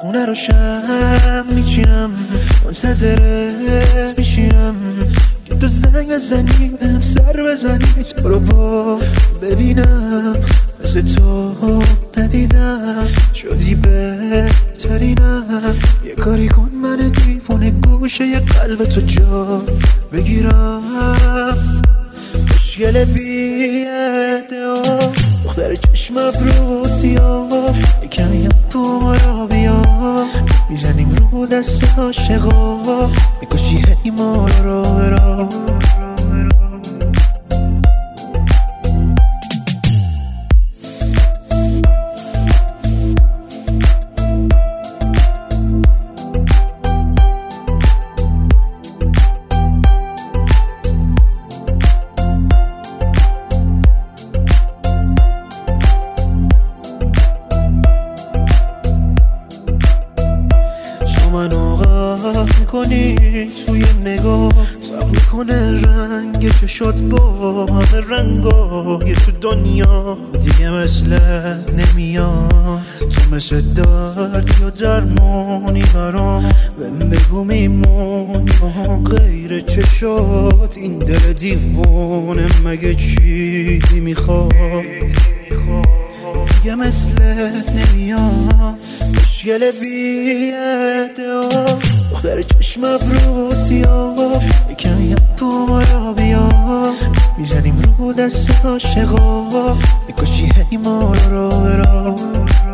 خونه رو شم میچینم، منتظرت میشینم که تو زنگ بزنی بهم سر بزنی، تو رو باز ببینم. مثل تو ندیدم، شدی بهترینم. یه کاری کن من دیوونه گوشه یه قلب تو جا بگیرم. مشکل بی‌ادعا، دختر چشم ابرو سیاه، یکمی هم تو ما را بیا. میزنیم رو دست عاشقا، میکشی هی ما رو برا. منو غرق میکنی توی نگاه، فرق میکنه رنگ چشات با همه رنگای تو دنیا. دیگه مثلت نمیاد، تو مثل دردی و درمانی برام. بهم بگو میمونی غیر چشات، این دل دیوونه مگه چیزی میخواد؟ دیگه مثلت نمیاد، مشکل بی‌ادعا، دختر چشم ابرو سیاه، یکمی هم تو ما را بیا. میزنیم رو دست عاشقا، میکشی هی ما رو برا.